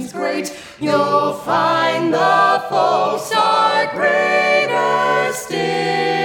things great, you'll find the folks are greater still.